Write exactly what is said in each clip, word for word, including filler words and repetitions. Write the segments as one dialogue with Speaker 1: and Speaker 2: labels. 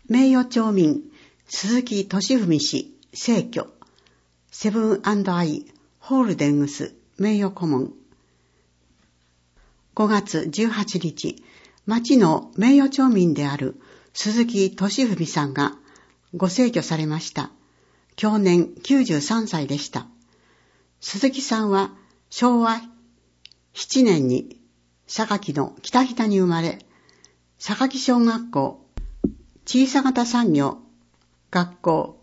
Speaker 1: 名誉町民鈴木俊文氏逝去。セブン&アイホールデングス名誉顧問。ごがつじゅうはちにち、町の名誉町民である鈴木俊文さんがご逝去されました。享年きゅうじゅうさんさいでした。鈴木さんはしょうわななねんに榊の北日田に生まれ、榊小学校、小さ型産業学校、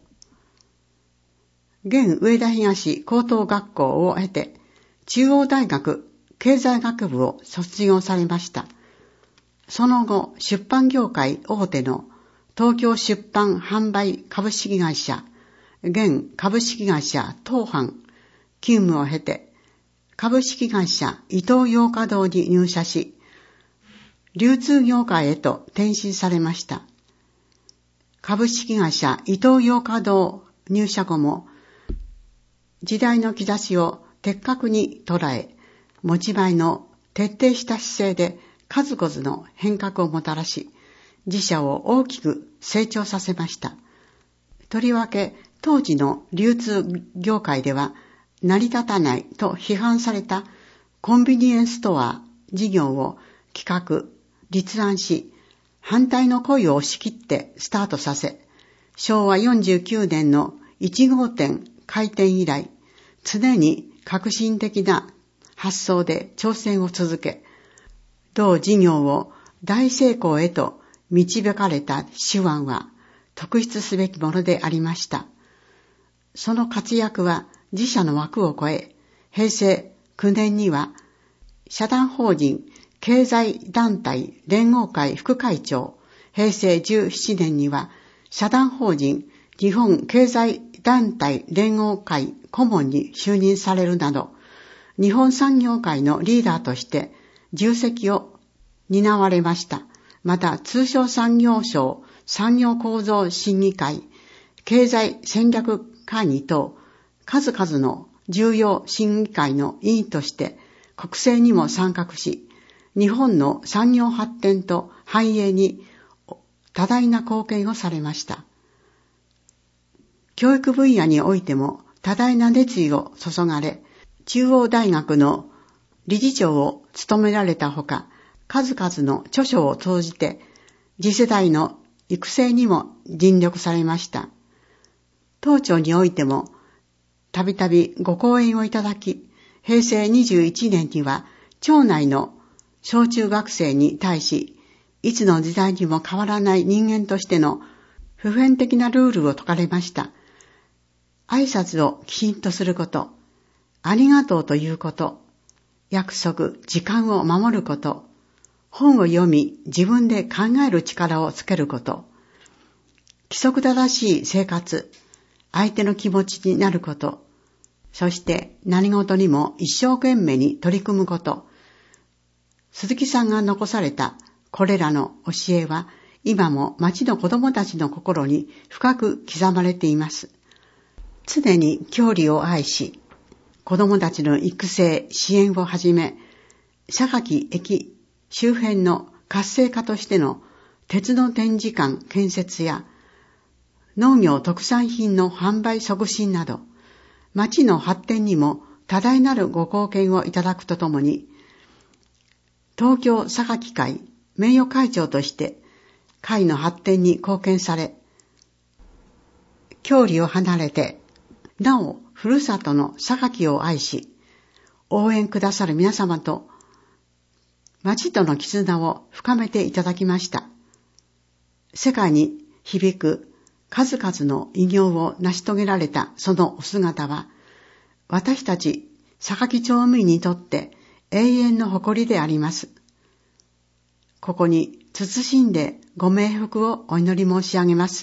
Speaker 1: 現上田東高等学校を経て、中央大学経済学部を卒業されました。その後、出版業界大手の東京出版販売株式会社、現株式会社東販勤務を経て、株式会社伊東洋華堂に入社し、流通業界へと転身されました。株式会社伊東洋華堂入社後も、時代の兆しを的確に捉え、持ち前の徹底した姿勢で数々の変革をもたらし、自社を大きく成長させました。とりわけ、当時の流通業界では成り立たないと批判されたコンビニエンスストア事業を企画、立案し、反対の声を押し切ってスタートさせ、しょうわよんじゅうきゅうねんのいちごうてん開店以来、常に革新的な発想で挑戦を続け、同事業を大成功へと導かれた手腕は特筆すべきものでありました。その活躍は自社の枠を超え、へいせいきゅうねんには社団法人経済団体連合会副会長、へいせいじゅうななねんには社団法人日本経済団体連合会顧問に就任されるなど、日本産業界のリーダーとして重責を担われました。また、通商産業省産業構造審議会、経済戦略会議等、数々の重要審議会の委員として国政にも参画し、日本の産業発展と繁栄に多大な貢献をされました。教育分野においても多大な熱意を注がれ、中央大学の理事長を務められたほか、数々の著書を通じて次世代の育成にも尽力されました。当庁においてもたびたびご講演をいただき、へいせいにじゅういちねんには庁内の小中学生に対し、いつの時代にも変わらない人間としての普遍的なルールを説かれました。挨拶をきちんとすること、ありがとうということ、約束、時間を守ること、本を読み自分で考える力をつけること、規則正しい生活、相手の気持ちになること、そして何事にも一生懸命に取り組むこと、鈴木さんが残されたこれらの教えは今も町の子供たちの心に深く刻まれています。常に郷里を愛し、子供たちの育成、支援をはじめ、榊駅周辺の活性化としての鉄の展示館建設や農業特産品の販売促進など、町の発展にも多大なるご貢献をいただくとともに、東京榊会名誉会長として会の発展に貢献され、郷里を離れて、なおふるさとの榊を愛し、応援くださる皆様と町との絆を深めていただきました。世界に響く数々の偉業を成し遂げられたそのお姿は、私たち榊町民にとって永遠の誇りであります。ここに謹んでご冥福をお祈り申し上げます。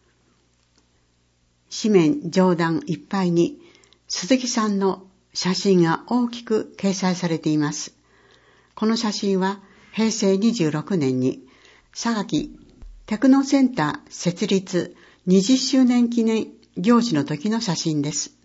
Speaker 1: 紙面上段いっぱいに鈴木さんの写真が大きく掲載されています。この写真はへいせいにじゅうろくねんに榊テクノセンター設立にじゅっしゅうねん記念行事の時の写真です。